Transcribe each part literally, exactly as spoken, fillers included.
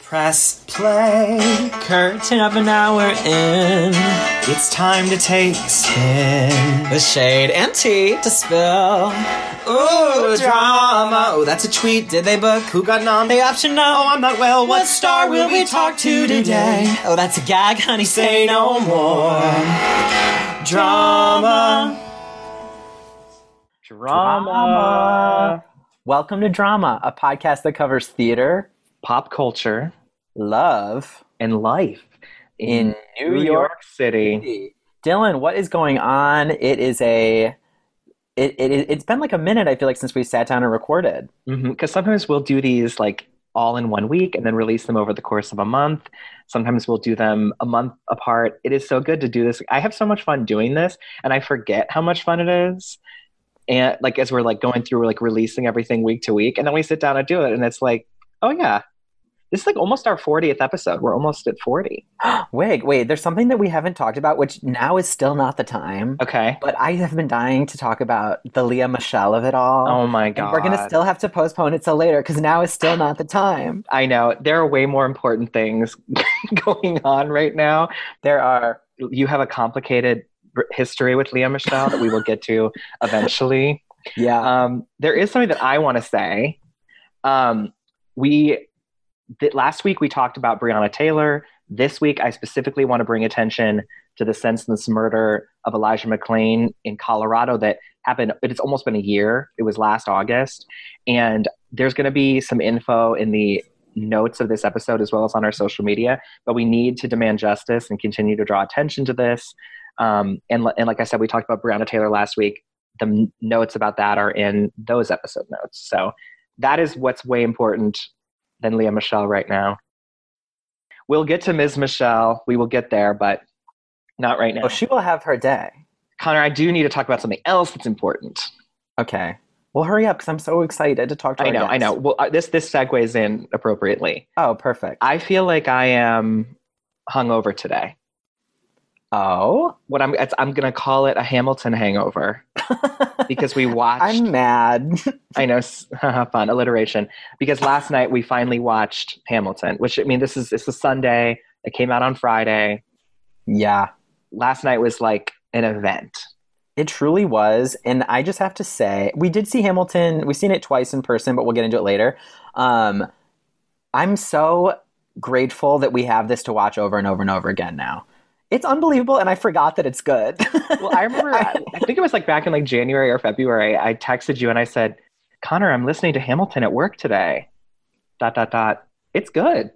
Press play, curtain of an hour in. It's time to take a spin. The shade and tea to spill. Ooh, drama. Oh, that's a tweet. Did they book? Who got nom? They option no. Oh, I'm not well. What star will we talk to today? Oh, that's a gag, honey. Say no more. Drama. Drama. Welcome to Drama, a podcast that covers theater, pop culture, love, and life in New, New York, York City. City. Dylan, what is going on? It is a... It, it, it's been like a minute, I feel like, since we sat down and recorded. Because mm-hmm. sometimes we'll do these like all in one week and then release them over the course of a month. Sometimes we'll do them a month apart. It is so good to do this. I have so much fun doing this, and I forget how much fun it is. And like as we're like going through, we're like releasing everything week to week, and then we sit down and do it, and it's like, oh yeah, this is like almost our fortieth episode. We're almost at forty. wait, wait, there's something that we haven't talked about, which now is still not the time. Okay. But I have been dying to talk about the Lea Michele of it all. Oh my God. And we're going to still have to postpone it till later because now is still not the time. I know. There are way more important things going on right now. There are. You have a complicated history with Lea Michele that we will get to eventually. Yeah. Um, there is something that I want to say. Um, we... Th- last week we talked about Breonna Taylor. This week I specifically want to bring attention to the senseless murder of Elijah McClain in Colorado that happened. It's almost been a year. It was last August. And there's going to be some info in the notes of this episode as well as on our social media. But we need to demand justice and continue to draw attention to this. Um, and, and like I said, we talked about Breonna Taylor last week. The m- notes about that are in those episode notes. So that is what's way important than Lea Michele right now. We'll get to Miz Michele. We will get there, but not right now. Oh, she will have her day. Connor, I do need to talk about something else that's important. Okay. Well, hurry up because I'm so excited to talk to I know, guests. I know. Well, uh, this this segues in appropriately. Oh, perfect. I feel like I am hungover today. Oh? What I'm it's, I'm going to call it a Hamilton hangover. Because we watched... I'm mad. I know, fun, alliteration. Because last night we finally watched Hamilton, which, I mean, this is it's a Sunday. It came out on Friday. Yeah. Last night was like an event. It truly was. And I just have to say, we did see Hamilton. We've seen it twice in person, but we'll get into it later. Um, I'm so grateful that we have this to watch over and over and over again now. It's unbelievable, and I forgot that it's good. Well, I remember, I, I think it was like back in like January or February, I texted you and I said, Connor, I'm listening to Hamilton at work today. Dot, dot, dot. It's good.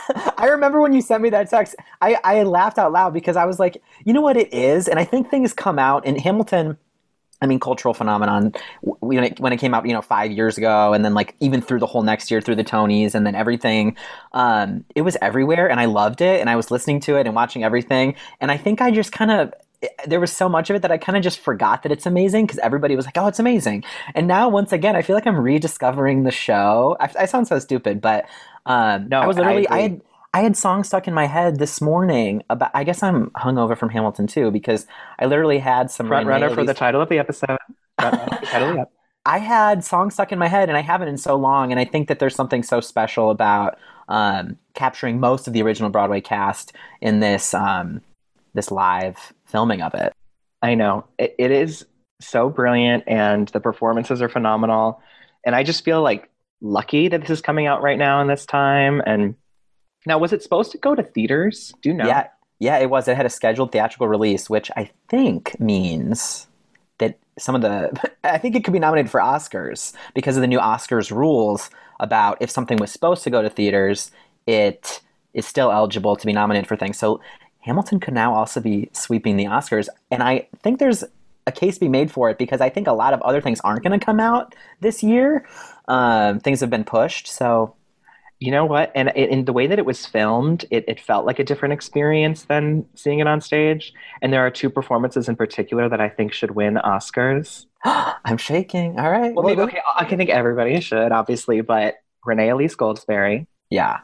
I remember when you sent me that text, I, I laughed out loud because I was like, you know what it is? And I think things come out in Hamilton. I mean, cultural phenomenon, when it, when it came out, you know, five years ago, and then like even through the whole next year, through the Tonys and then everything, um, it was everywhere and I loved it and I was listening to it and watching everything. And I think I just kind of, there was so much of it that I kind of just forgot that it's amazing because everybody was like, oh, it's amazing. And now, once again, I feel like I'm rediscovering the show. I, I sound so stupid, but um, no, I was literally, I, I had, I had songs stuck in my head this morning about, I guess I'm hungover from Hamilton too, because I literally had some front runner for the title of the episode. Front runner for the title of the episode. I had songs stuck in my head and I haven't in so long. And I think that there's something so special about um, capturing most of the original Broadway cast in this, um, this live filming of it. I know. It, it is so brilliant and the performances are phenomenal. And I just feel like lucky that this is coming out right now in this time. And now, was it supposed to go to theaters? Do you know? Yeah, yeah, it was. It had a scheduled theatrical release, which I think means that some of the... I think it could be nominated for Oscars because of the new Oscars rules about if something was supposed to go to theaters, it is still eligible to be nominated for things. So Hamilton could now also be sweeping the Oscars. And I think there's a case to be made for it because I think a lot of other things aren't going to come out this year. Um, things have been pushed, so... You know what? And in the way that it was filmed, it, it felt like a different experience than seeing it on stage. And there are two performances in particular that I think should win Oscars. I'm shaking. All right. Well, maybe, okay, I can think everybody should, obviously, but Renee Elise Goldsberry. Yeah.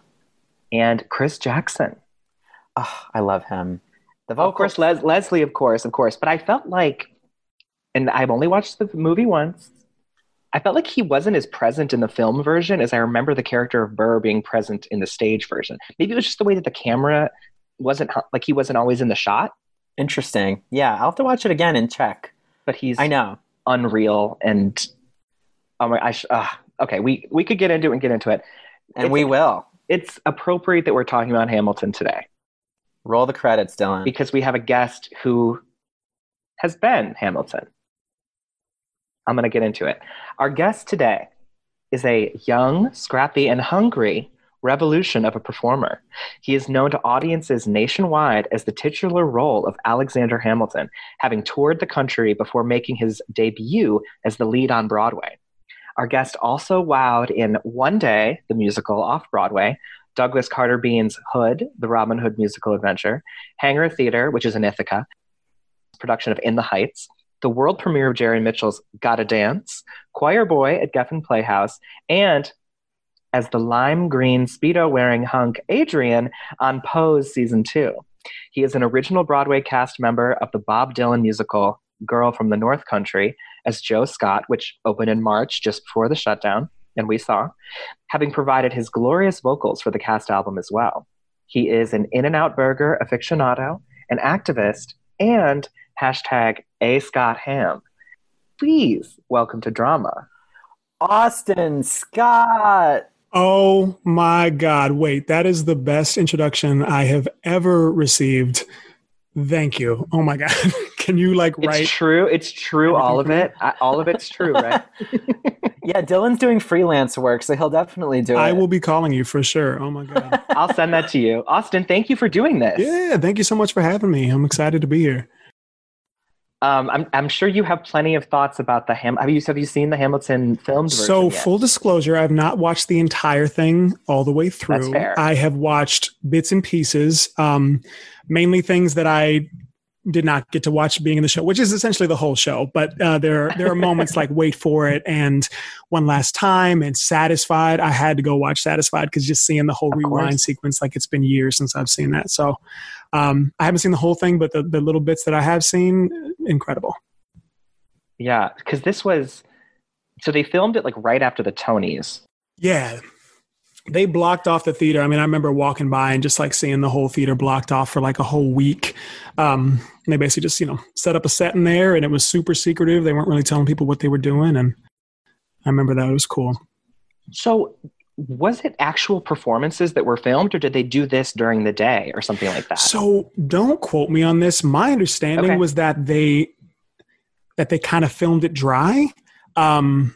And Chris Jackson. Oh, I love him. The vocals. Of course, Les- Leslie, of course, of course. But I felt like, and I've only watched the movie once, I felt like he wasn't as present in the film version as I remember the character of Burr being present in the stage version. Maybe it was just the way that the camera wasn't, like he wasn't always in the shot. Interesting. Yeah, I'll have to watch it again and check. But he's I know. unreal and oh my, I sh- uh, okay, we, we could get into it and get into it. And it's, we will. It's appropriate that we're talking about Hamilton today. Roll the credits, Dylan. Because we have a guest who has been Hamilton. I'm going to get into it. Our guest today is a young, scrappy, and hungry revolution of a performer. He is known to audiences nationwide as the titular role of Alexander Hamilton, having toured the country before making his debut as the lead on Broadway. Our guest also wowed in One Day, the musical off-Broadway, Douglas Carter Beane's Hood, the Robin Hood musical adventure, Hangar Theater, which is in Ithaca, production of In the Heights, the world premiere of Jerry Mitchell's Gotta Dance, Choir Boy at Geffen Playhouse, and as the lime green Speedo-wearing hunk Adrian on Pose Season two. He is an original Broadway cast member of the Bob Dylan musical Girl from the North Country as Joe Scott, which opened in March just before the shutdown, and we saw, having provided his glorious vocals for the cast album as well. He is an In-N-Out Burger aficionado, an activist, and hashtag A Scott Ham. Please welcome to Drama, Austin Scott. Oh my God. Wait, that is the best introduction I have ever received. Thank you. Oh my God. Can you like write? It's true. It's true. All of it. I, all of it's true, right? Yeah, Dylan's doing freelance work, so he'll definitely do it. I will be calling you for sure. Oh my God. I'll send that to you. Austin, thank you for doing this. Yeah, thank you so much for having me. I'm excited to be here. Um, I'm, I'm sure you have plenty of thoughts about the Ham. Have you have you seen the Hamilton filmed version So, yet? full disclosure, I've not watched the entire thing all the way through. That's fair. I have watched bits and pieces, um, mainly things that I did not get to watch being in the show, which is essentially the whole show. But uh, there, there are moments like Wait For It and One Last Time and Satisfied. I had to go watch Satisfied because just seeing the whole Of rewind course. sequence, like it's been years since I've seen that. So um, I haven't seen the whole thing, but the, the little bits that I have seen, incredible. Yeah, because this was, so they filmed it like right after the Tonys. Yeah. They blocked off the theater. I mean, I remember walking by and just like seeing the whole theater blocked off for like a whole week. Um, they basically just, you know, set up a set in there and it was super secretive. They weren't really telling people what they were doing. And I remember that. It was cool. So was it actual performances that were filmed or did they do this during the day or something like that? So don't quote me on this. My understanding Okay. was that they, that they kind of filmed it dry. Um,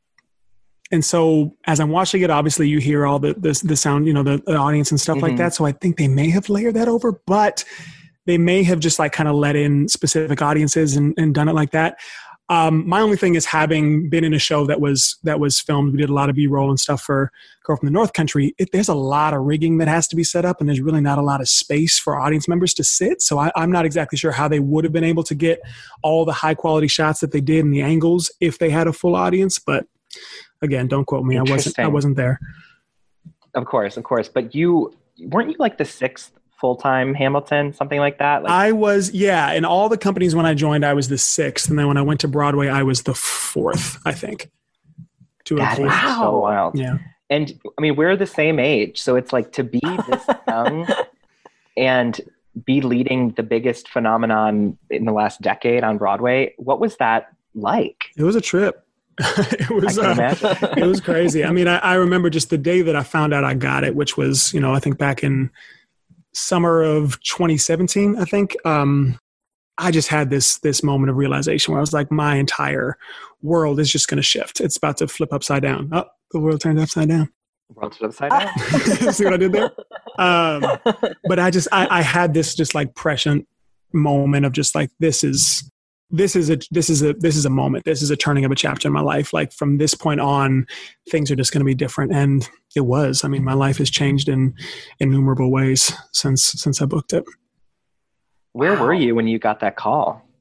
And so as I'm watching it, obviously you hear all the the, the sound, you know, the, the audience and stuff Mm-hmm. like that. So I think they may have layered that over, but they may have just like kind of let in specific audiences and, and done it like that. Um, my only thing is having been in a show that was that was filmed, we did a lot of B-roll and stuff for Girl from the North Country. It, there's a lot of rigging that has to be set up, and there's really not a lot of space for audience members to sit. So I, I'm not exactly sure how they would have been able to get all the high quality shots that they did and the angles if they had a full audience. But again, don't quote me. I wasn't. I Interesting. wasn't there. Of course, of course. But you, weren't you like the sixth full-time Hamilton, something like that? Like, I was, yeah. In all the companies when I joined, I was the sixth, and then when I went to Broadway, I was the fourth. I think. Two that of is three. so wild. Yeah. And I mean, we're the same age. So it's like to be this young and be leading the biggest phenomenon in the last decade on Broadway. What was that like? It was a trip. it was I can uh, imagine. it was crazy. I mean, I, I remember just the day that I found out I got it, which was, you know, I think back in summer of twenty seventeen, I think. Um, I just had this this moment of realization where I was like, my entire world is just going to shift. It's about to flip upside down. Oh, the world turned upside down. World's upside down. See what I did there? Um, but I just, I, I had this just like prescient moment of just like, this is, this is a, this is a, this is a moment. This is a turning of a chapter in my life. Like from this point on, things are just going to be different. And it was, I mean, my life has changed in innumerable ways since, since I booked it. Where were you when you got that call?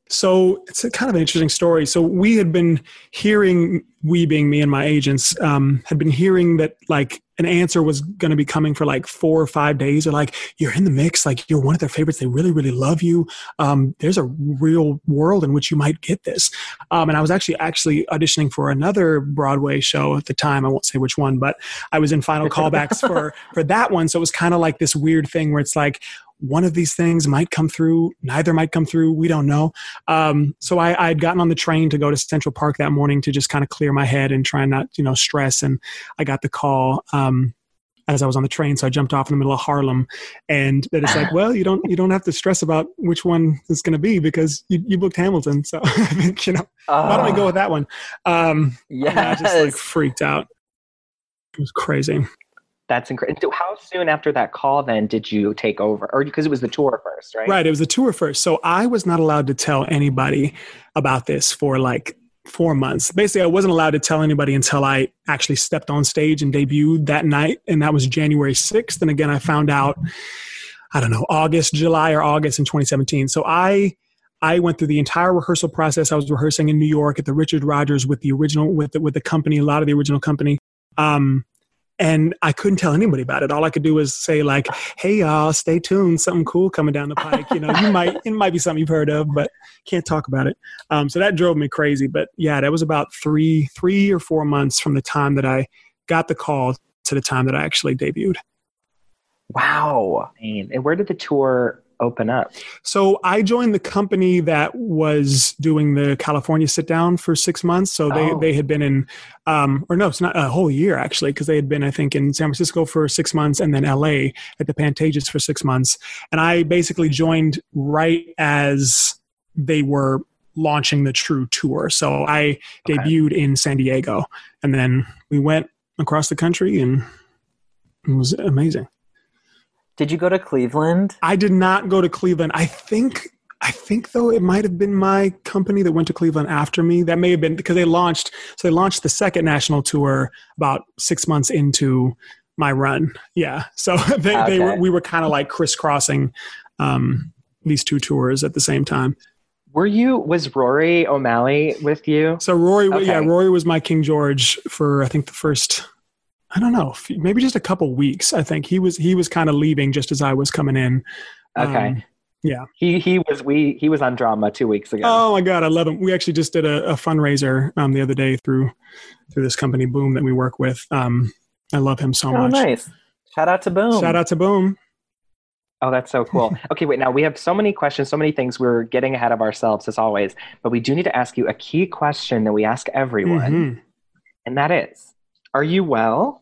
So it's a kind of an interesting story. So we had been hearing, we being me and my agents, um, had been hearing that like an answer was going to be coming for like four or five days. Or like, you're in the mix, like you're one of their favorites. They really, really love you. Um, there's a real world in which you might get this. Um, and I was actually actually auditioning for another Broadway show at the time. I won't say which one, but I was in final callbacks for for that one. So it was kind of like this weird thing where it's like, one of these things might come through, neither might come through, we don't know. Um, so I had gotten on the train to go to Central Park that morning to just kind of clear my head and try not, you know, stress. And I got the call um, as I was on the train. So I jumped off in the middle of Harlem, and that it's like, well, you don't you don't have to stress about which one it's going to be because you, you booked Hamilton. So I think, you know, uh, why don't we go with that one? Um, yeah, I just like freaked out. It was crazy. That's incredible. So how soon after that call then did you take over? Or because it was the tour first, right? Right. It was the tour first. So I was not allowed to tell anybody about this for like four months. Basically, I wasn't allowed to tell anybody until I actually stepped on stage and debuted that night. And that was January sixth. And again, I found out, I don't know, August, July or August in twenty seventeen. So I I went through the entire rehearsal process. I was rehearsing in New York at the Richard Rodgers with the original, with the, with the company, a lot of the original company. Um, And I couldn't tell anybody about it. All I could do was say like, hey, y'all, stay tuned. Something cool coming down the pike. You know, you might, it might be something you've heard of, but can't talk about it. Um, so that drove me crazy. But yeah, that was about three, three or four months from the time that I got the call to the time that I actually debuted. Wow. And where did the tour open up? So I joined the company that was doing the California sit down for six months. So they, oh. they had been in, um, or no, it's not a whole year actually, because they had been, I think, in San Francisco for six months and then L A at the Pantages for six months. And I basically joined right as they were launching the true tour. So I okay. debuted in San Diego, and then we went across the country, and it was amazing. Did you go to Cleveland? I did not go to Cleveland. I think, I think though, it might have been my company that went to Cleveland after me. That may have been because they launched, so they launched the second national tour about six months into my run. Yeah. So they, okay. they were, we were kind of like crisscrossing um, these two tours at the same time. Were you, was Rory O'Malley with you? So Rory, okay. yeah, Rory was my King George for, I think the first, I don't know, maybe just a couple weeks. I think he was he was kind of leaving just as I was coming in. Okay. Um, yeah. He he was we he was on Drama two weeks ago. Oh my God, I love him. We actually just did a, a fundraiser um, the other day through through this company Boom that we work with. Um, I love him so oh, much. Oh, nice. Shout out to Boom. Shout out to Boom. Oh, that's so cool. Okay, wait, now we have so many questions, so many things. We're getting ahead of ourselves as always, but we do need to ask you a key question that we ask everyone, mm-hmm. and that is, are you well?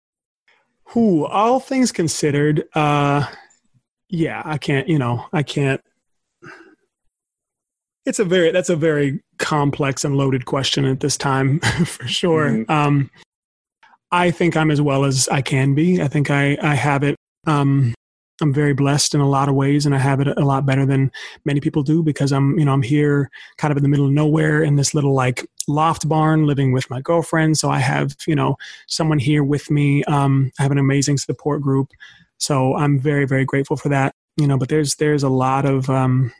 Who, all things considered, uh, yeah, I can't, you know, I can't. It's a very, that's a very complex and loaded question at this time, for sure. Mm-hmm. Um, I think I'm as well as I can be. I think I, I have it. Um, I'm very blessed in a lot of ways, and I have it a lot better than many people do because I'm, you know, I'm here kind of in the middle of nowhere in this little like loft barn living with my girlfriend. So I have, you know, someone here with me. Um, I have an amazing support group. So I'm very, very grateful for that, you know, but there's, there's a lot of, um,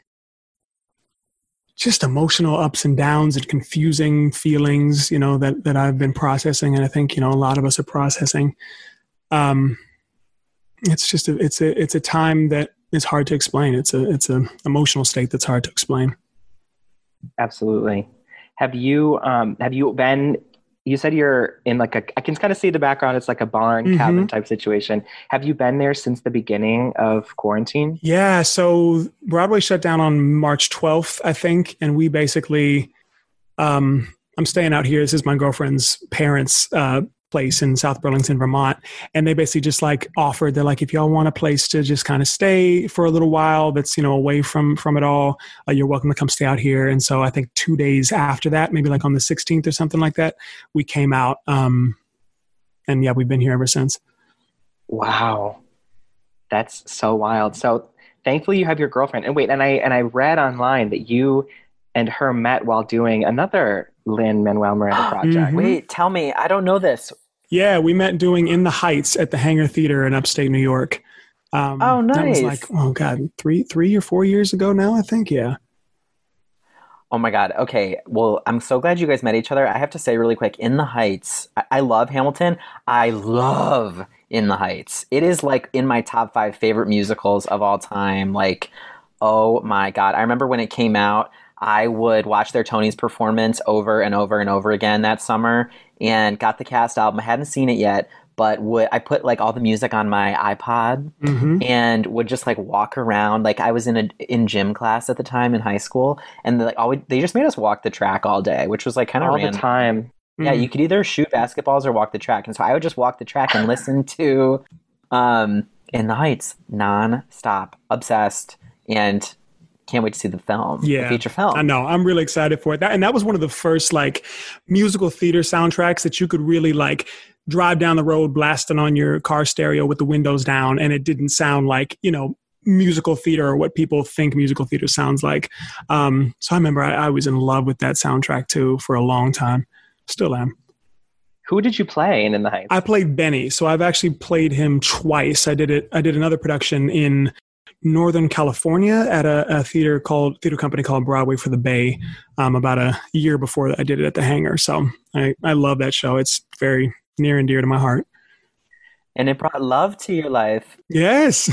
just emotional ups and downs and confusing feelings, you know, that, that I've been processing. And I think, you know, a lot of us are processing. Um, it's just, a, it's a, it's a time that is hard to explain. It's a, it's an emotional state that's hard to explain. Absolutely. Have you, um, have you been, you said you're in like a, I can kind of see the background. It's like a barn mm-hmm. cabin type situation. Have you been there since the beginning of quarantine? Yeah. So Broadway shut down on March twelfth, I think. And we basically, um, I'm staying out here. This is my girlfriend's parents' uh, place in South Burlington, Vermont. And they basically just like offered, they're like, if y'all want a place to just kind of stay for a little while, that's, you know, away from, from it all, uh, you're welcome to come stay out here. And so I think two days after that, maybe like on the sixteenth or something like that, we came out. Um, and yeah, we've been here ever since. Wow. That's so wild. So thankfully you have your girlfriend. And wait, and I, and I read online that you and her met while doing another Lin-Manuel Miranda project. Mm-hmm. Wait, tell me. I don't know this. Yeah, we met doing In the Heights at the Hangar Theater in upstate New York. Um, oh, nice. That was like, oh God, three, three or four years ago now, I think. Yeah. Oh my God. Okay. Well, I'm so glad you guys met each other. I have to say really quick, In the Heights, I, I love Hamilton. I love In the Heights. It is like in my top five favorite musicals of all time. Like, oh my God. I remember when it came out, I would watch their Tony's performance over and over and over again that summer and got the cast album. I hadn't seen it yet, but would I put like all the music on my iPod Mm-hmm. and would just like walk around. Like I was in a in gym class at the time in high school, and they, like always, they just made us walk the track all day, which was like kind of All random. the time. Yeah, you could either shoot basketballs or walk the track, and so I would just walk the track and listen to um, In the Heights non-stop, obsessed, and can't wait to see the film, Yeah, the feature film. I know. I'm really excited for it. That, and that was one of the first like musical theater soundtracks that you could really like drive down the road blasting on your car stereo with the windows down, and it didn't sound like, you know, musical theater or what people think musical theater sounds like. Um, so I remember I, I was in love with that soundtrack too for a long time. Still am. Who did you play in In the Heights? I played Benny, so I've actually played him twice. I did it. I did another production in Northern California at a, a theater called theater company called Broadway for the Bay, um, about a year before I did it at the Hangar. So I, I love that show. It's very near and dear to my heart. And it brought love to your life. Yes.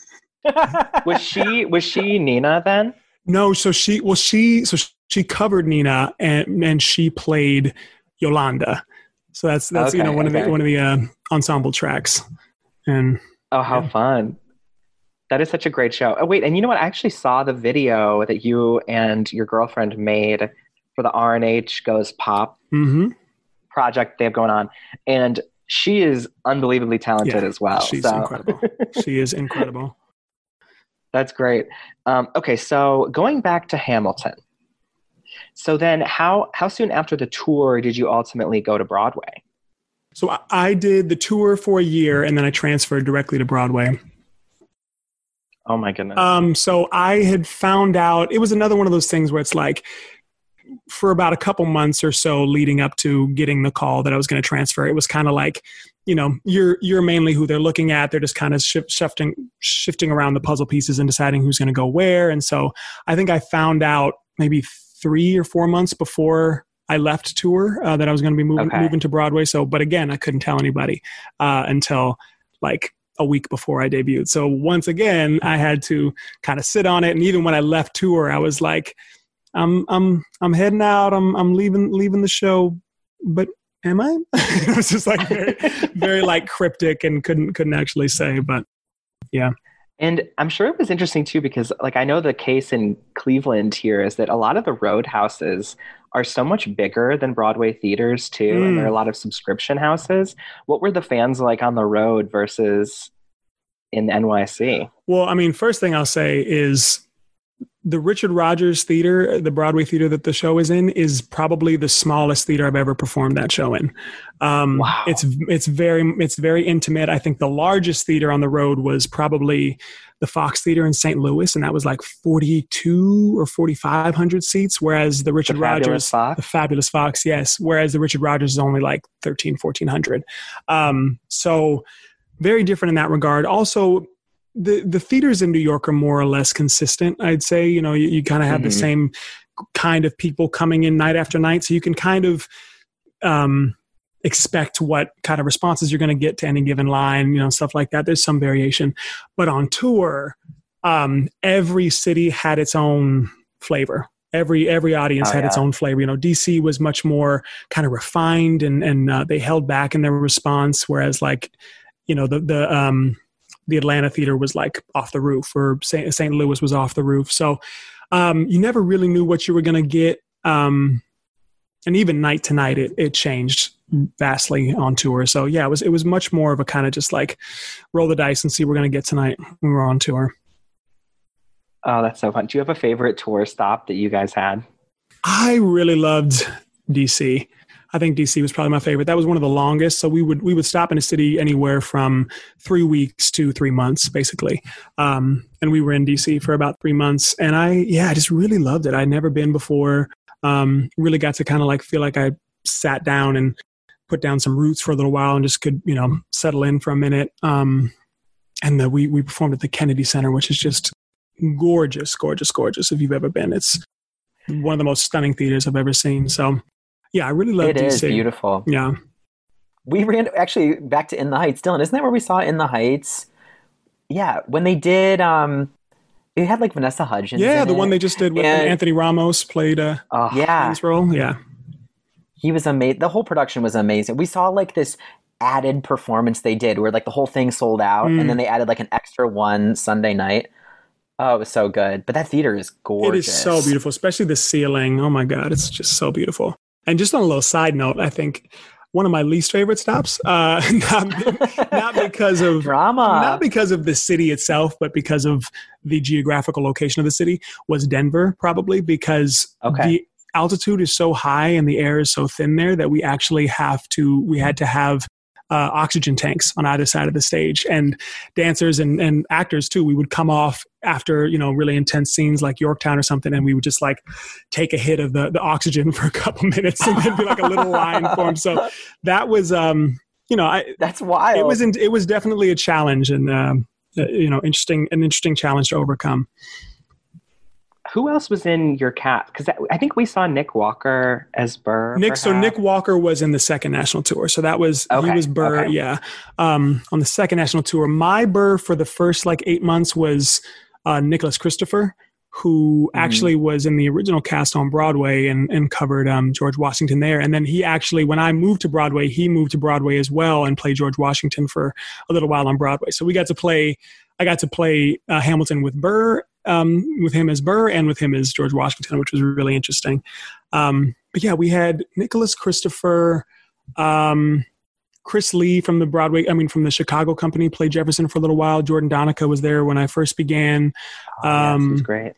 was she was she Nina then? No, so she well she so she covered Nina and and she played Yolanda. So that's that's Okay, you know one okay. of the one of the uh, ensemble tracks. And Oh, how Yeah. fun. That is such a great show. Oh, wait, and you know what? I actually saw the video that you and your girlfriend made for the R and H Goes Pop mhm. project they have going on. And she is unbelievably talented Yeah, as well. she's so incredible. She is incredible. that's great. Um, okay, so going back to Hamilton. So then how, how soon after the tour did you ultimately go to Broadway? So I, I did the tour for a year and then I transferred directly to Broadway. Oh my goodness. Um, so I had found out, it was another one of those things where it's like, for about a couple months or so leading up to getting the call that I was going to transfer, it was kind of like, you know, you're you're mainly who they're looking at. They're just kind of shift, shifting shifting around the puzzle pieces and deciding who's going to go where. And so I think I found out maybe three or four months before I left tour uh, that I was going to be moving Okay. moving to Broadway. So, but again, I couldn't tell anybody uh, until like a week before I debuted. So once again, I had to kind of sit on it. And even when I left tour, I was like, I'm I'm I'm heading out. I'm I'm leaving leaving the show, but am I? It was just like very, very like cryptic and couldn't couldn't actually say. But yeah, And I'm sure it was interesting too, because like I know the case in Cleveland here is that a lot of the roadhouses are so much bigger than Broadway theaters too. Mm. And there are a lot of subscription houses. What were the fans like on the road versus in N Y C? well, I mean, first thing I'll say is the Richard Rodgers Theater, the Broadway theater that the show is in, is probably the smallest theater I've ever performed that show in. Um, Wow. It's it's very it's very intimate. I think the largest theater on the road was probably the Fox Theater in Saint Louis, and that was like forty-two or forty-five hundred seats, whereas the Richard The Fabulous Rodgers, Fox? the Fabulous Fox, yes, whereas the Richard Rodgers is only like thirteen, fourteen hundred. Um, so very different in that regard. Also, the the theaters in New York are more or less consistent, I'd say. You know, you, you kind of have Mhm. the same kind of people coming in night after night, so you can kind of um, expect what kind of responses you're going to get to any given line, you know, stuff like that. There's some variation. But on tour, um, every city had its own flavor. Every every audience Oh, had its yeah. own flavor. You know, D C was much more kind of refined, and and uh, they held back in their response, whereas like, you know, the the um, the Atlanta theater was like off the roof, or Saint Saint Louis was off the roof. So um, you never really knew what you were going to get. Um, and even night to night, it, it changed vastly on tour. So yeah, it was, it was much more of a kind of just like roll the dice and see what we're going to get tonight when we're on tour. Oh, that's so fun. Do you have a favorite tour stop that you guys had? I really loved D C. I think D C was probably my favorite. That was one of the longest. So we would we would stop in a city anywhere from three weeks to three months, basically. Um, and we were in D C for about three months. And I, yeah, I just really loved it. I'd never been before. Um, really got to kind of like feel like I sat down and put down some roots for a little while and just could, you know, settle in for a minute. Um, and the, we we performed at the Kennedy Center, which is just gorgeous, gorgeous, gorgeous. If you've ever been, it's one of the most stunning theaters I've ever seen. So yeah, I really love It D C. is beautiful. Yeah. We ran actually back to In the Heights. Dylan, isn't that where we saw In the Heights? Yeah, when they did, um, it had like Vanessa Hudgens. Yeah, in the it. one they just did with And- Anthony Ramos played uh, Oh, Yeah, his role. Yeah. he was amazing. The whole production was amazing. We saw like this added performance they did where like the whole thing sold out, Mm. and then they added like an extra one Sunday night. Oh, it was so good. But that theater is gorgeous. It is so beautiful, especially the ceiling. Oh my God, it's just so beautiful. And just on a little side note, I think one of my least favorite stops, uh, not, not because of Drama. not because of the city itself, but because of the geographical location of the city, was Denver, probably because Okay. the altitude is so high and the air is so thin there that we actually have to, we had to have uh, oxygen tanks on either side of the stage, and dancers and, and actors too. We would come off after, you know, really intense scenes like Yorktown or something, and we would just like take a hit of the, the oxygen for a couple minutes and then be like a little line form. So that was, um, you know, I, That's wild. it was, in, it was definitely a challenge, and, um, uh, you know, interesting, an interesting challenge to overcome. Who else was in your cast? Because I think we saw Nick Walker as Burr. Nick, so perhaps. Nick Walker was in the second national tour. So that was, Okay, he was Burr, okay. yeah. Um, on the second national tour, my Burr for the first like eight months was uh, Nicholas Christopher, who Mhm. actually was in the original cast on Broadway and, and covered um, George Washington there. And then he actually, when I moved to Broadway, he moved to Broadway as well and played George Washington for a little while on Broadway. So we got to play, I got to play uh, Hamilton with Burr, um, with him as Burr and with him as George Washington, which was really interesting. Um, but yeah, we had Nicholas Christopher, um, Chris Lee from the Broadway, I mean, from the Chicago company played Jefferson for a little while. Jordan Donica was there when I first began. Oh, yes, um, he's great.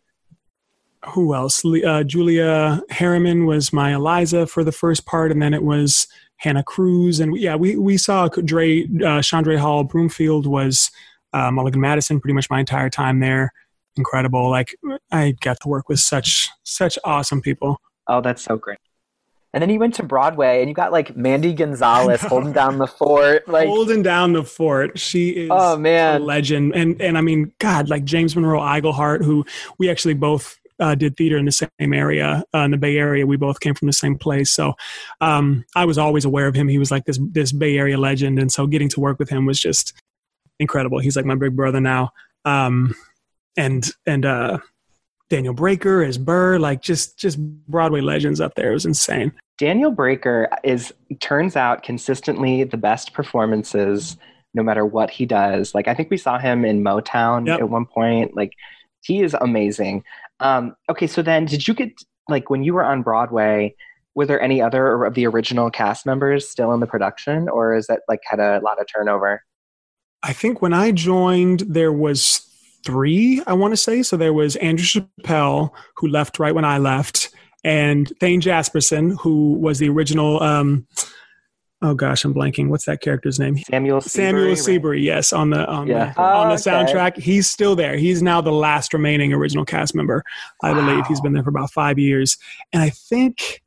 Who else? Le- Uh, Julia Harriman was my Eliza for the first part, and then it was Hannah Cruz. And we, yeah, we we saw Dre, uh, Chandra Hall Broomfield was uh, Mulligan Madison pretty much my entire time there. Incredible. Like, I got to work with such such awesome people. Oh, that's so great. And then you went to Broadway, and you got like Mandy Gonzalez holding down the fort. Like, Holding down the fort. She is oh a man, legend. And and I mean, God, like James Monroe Iglehart, who we actually both uh, did theater in the same area, uh, in the Bay Area. We both came from the same place. So um, I was always aware of him. He was like this this Bay Area legend. And so getting to work with him was just incredible. He's like my big brother now. Um, and and uh, Daniel Breaker as Burr, like just just Broadway legends up there. It was insane. Daniel Breaker is, turns out, consistently the best performances no matter what he does. Like, I think we saw him in Motown Yep. at one point. Like, he is amazing. Um, okay, so then did you get, like, when you were on Broadway, were there any other of the original cast members still in the production, or is that, like, had a lot of turnover? I think when I joined, there was three, I want to say. So there was Andrew Chappelle, who left right when I left, and Thane Jasperson, who was the original, um, oh gosh, I'm blanking. What's that character's name? Samuel Seabury, Samuel right? Seabury, yes, on the on Yeah. the, on Oh, the okay. soundtrack. He's still there. He's now the last remaining original cast member, I believe. He's Wow. been there for about five years. And I think,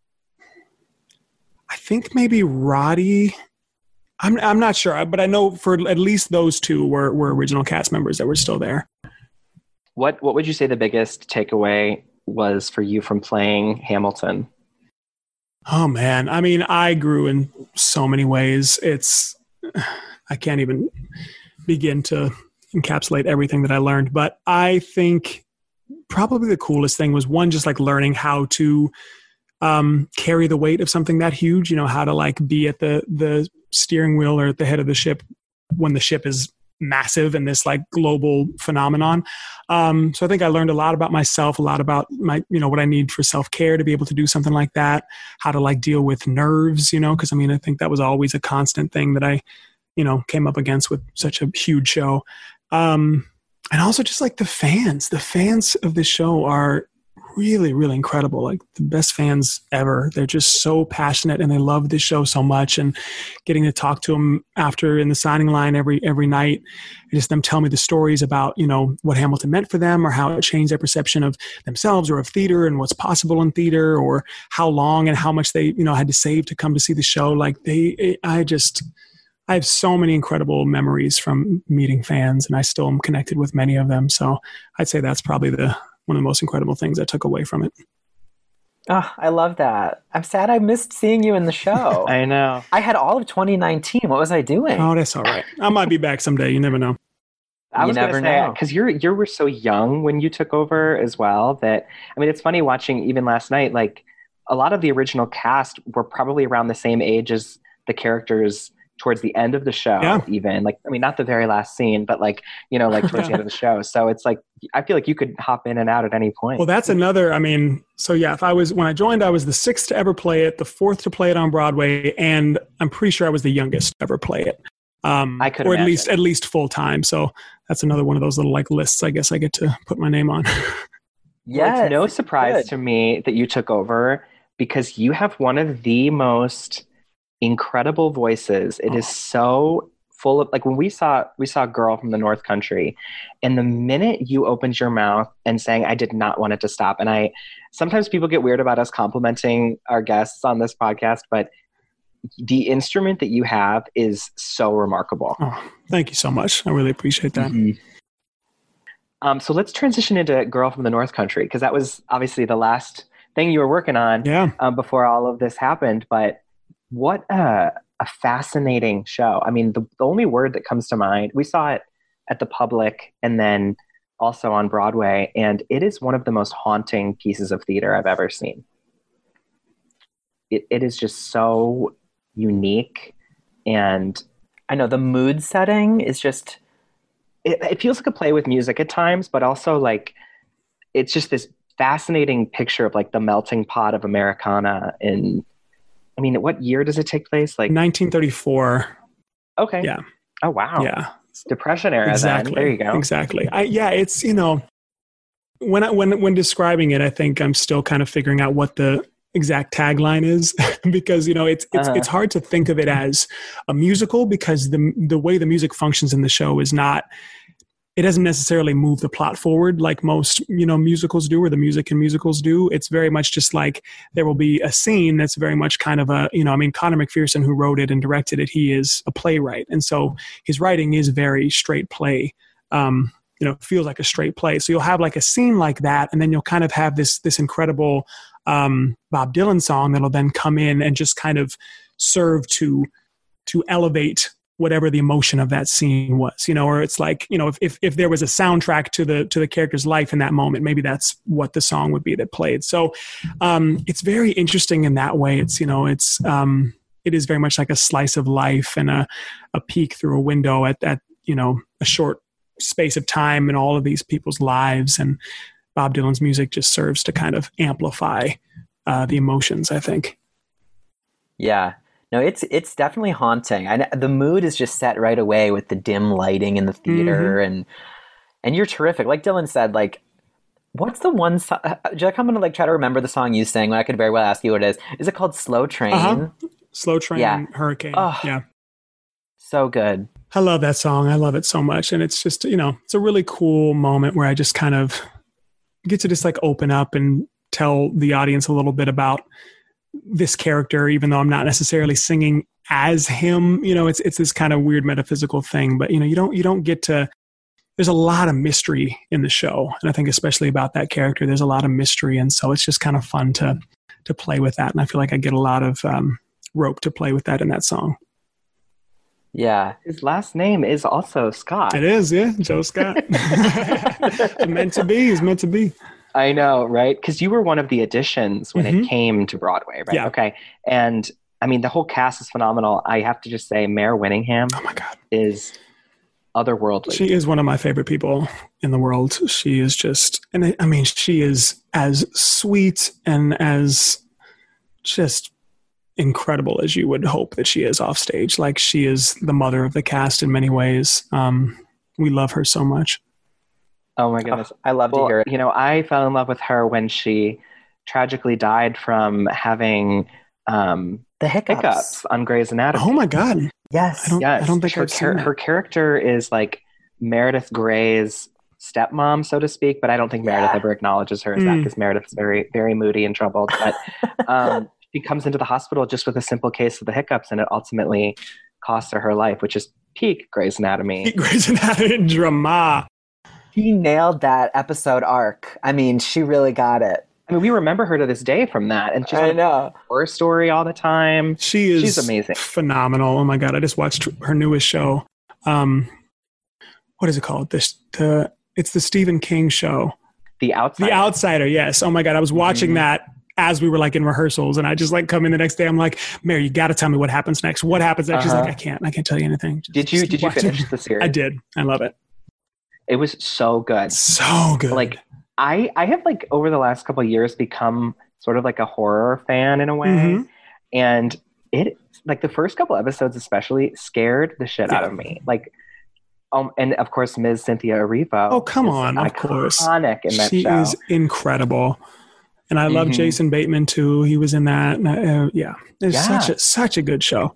I think maybe Roddy, I'm I'm not sure, but I know for at least those two were, were original cast members that were still there. What What would you say the biggest takeaway was for you from playing Hamilton? Oh man, I mean, I grew in so many ways. It's I can't even begin to encapsulate everything that I learned, but I think probably the coolest thing was one, just like learning how to um, carry the weight of something that huge. You know, how to like be at the the steering wheel or at the head of the ship when the ship is massive and this like global phenomenon. Um, so I think I learned a lot about myself, a lot about my, you know, what I need for self-care to be able to do something like that, how to like deal with nerves, you know, cause I mean, I think that was always a constant thing that I, you know, came up against with such a huge show. Um, and also just like the fans, the fans of the show are really, really incredible. Like the best fans ever. They're just so passionate and they love this show so much, and getting to talk to them after in the signing line every, every night, and just them tell me the stories about, you know, what Hamilton meant for them or how it changed their perception of themselves or of theater and what's possible in theater, or how long and how much they, you know, had to save to come to see the show. Like they, I just, I have so many incredible memories from meeting fans, and I still am connected with many of them. So I'd say that's probably the, one of the most incredible things I took away from it. Oh, I love that. I'm sad I missed seeing you in the show. I know. I had all of twenty nineteen. What was I doing? Oh, that's all right. I might be back someday. You never know. I You was never going to say, know. because you're you were so young when you took over as well, that, I mean, it's funny watching even last night, like a lot of the original cast were probably around the same age as the characters towards the end of the show, Yeah. even. Like, I mean, not the very last scene, but like, you know, like towards the end of the show. So it's like, I feel like you could hop in and out at any point. Well, that's another, I mean, so yeah, if I was, when I joined, I was the sixth to ever play it, the fourth to play it on Broadway, and I'm pretty sure I was the youngest to ever play it. Um, I could or at imagine. least, at least full time. So that's another one of those little like lists I guess I get to put my name on. Well, Yes, it's no surprise good. to me that you took over because you have one of the most incredible voices. It is so full of, like, when we saw we saw Girl from the North Country, and the minute you opened your mouth and saying, I did not want it to stop. And I sometimes people get weird about us complimenting our guests on this podcast, but the instrument that you have is so remarkable. Oh, thank you so much. I really appreciate that. Mhm. Um, so let's transition into Girl from the North Country, because that was obviously the last thing you were working on Yeah. um, before all of this happened. But what a, a fascinating show. I mean, the, the only word that comes to mind, we saw it at the Public and then also on Broadway, and it is one of the most haunting pieces of theater I've ever seen. It, it is just so unique, and I know the mood setting is just it, it feels like a play with music at times, but also like it's just this fascinating picture of like the melting pot of Americana. In, I mean, what year does it take place? Like nineteen thirty-four. okay, Yeah. Oh wow, Yeah. Depression era. Exactly. Then. There you go. Exactly. I, yeah, it's, you know, when I, when when describing it, I think I'm still kind of figuring out what the exact tagline is because, you know, it's it's Uh-huh. it's hard to think of it as a musical because the the way the music functions in the show is not, it doesn't necessarily move the plot forward like most, you know, musicals do, or the music in musicals do. It's very much just like there will be a scene that's very much kind of a, you know, I mean, Connor McPherson, who wrote it and directed it, he is a playwright. And so his writing is very straight play, um, you know, feels like a straight play. So you'll have like a scene like that, and then you'll kind of have this, this incredible um, Bob Dylan song that'll then come in and just kind of serve to, to elevate whatever the emotion of that scene was, you know, or it's like, you know, if, if, if there was a soundtrack to the, to the character's life in that moment, maybe that's what the song would be that played. So um, it's very interesting in that way. It's, you know, it's, um, it is very much like a slice of life and a, a peek through a window at, at, you know, a short space of time in all of these people's lives. And Bob Dylan's music just serves to kind of amplify uh, the emotions, I think. yeah. No, it's it's definitely haunting. I, the mood is just set right away with the dim lighting in the theater, and and you're terrific. Like Dylan said, like, what's the one song? I'm gonna like try to remember the song you sang. When I could very well ask you what it is. Is it called "Slow Train"? Uh-huh. Slow Train, Yeah. Hurricane. Oh. Yeah. So good. I love that song. I love it so much. And it's just, you know, it's a really cool moment where I just kind of get to just like open up and tell the audience a little bit about this character, even though I'm not necessarily singing as him. You know, it's it's this kind of weird metaphysical thing, but you know, you don't you don't get to, there's a lot of mystery in the show. And I think especially about that character, there's a lot of mystery. And so it's just kind of fun to to play with that. And I feel like I get a lot of um, rope to play with that in that song. Yeah. His last name is also Scott. It is, yeah, Joe Scott. It's meant to be. It's meant to be. I know, right? Because you were one of the additions when Mhm. it came to Broadway, right? Yeah. Okay. And I mean, the whole cast is phenomenal. I have to just say, Mare Winningham Oh my God. is otherworldly. She is one of my favorite people in the world. She is just, and I, I mean, she is as sweet and as just incredible as you would hope that she is off stage. Like, she is the mother of the cast in many ways. Um, we love her so much. Oh my goodness. I love Well, to hear it. you know, I fell in love with her when she tragically died from having um, The hiccups. hiccups on Grey's Anatomy. Oh my God. Yes. I don't, Yes, I don't think her, I've seen char- that. her character is like Meredith Grey's stepmom, so to speak, but I don't think Meredith Yeah. ever acknowledges her as that Mm. because Meredith's very, very moody and troubled. But um, she comes into the hospital just with a simple case of the hiccups, and it ultimately costs her her life, which is peak Grey's Anatomy. Grey's Anatomy drama. She nailed that episode arc. I mean, she really got it. I mean, we remember her to this day from that, and she's I on know. Horror Story all the time. She is She's amazing. phenomenal. Oh my God. I just watched her newest show. Um, what is it called? This, the, it's the Stephen King show. The Outsider. The Outsider, yes. Oh my God. I was watching Mhm. that as we were like in rehearsals, and I just like come in the next day. I'm like, Mary, you got to tell me what happens next. What happens next? She's Uh-huh. like, I can't. I can't tell you anything. Just, Did you just did you watch it. finish the series? I did. I love it. It was so good. So good. Like I I have like over the last couple of years become sort of like a horror fan in a way, Mhm. and it like the first couple episodes especially scared the shit out Yeah. of me. Like, um, and of course Miz Cynthia Erivo. Oh, come is on, of course. iconic in that she show. is incredible. And I love Mhm. Jason Bateman too. He was in that. Uh, yeah. It's Yeah. such a such a good show.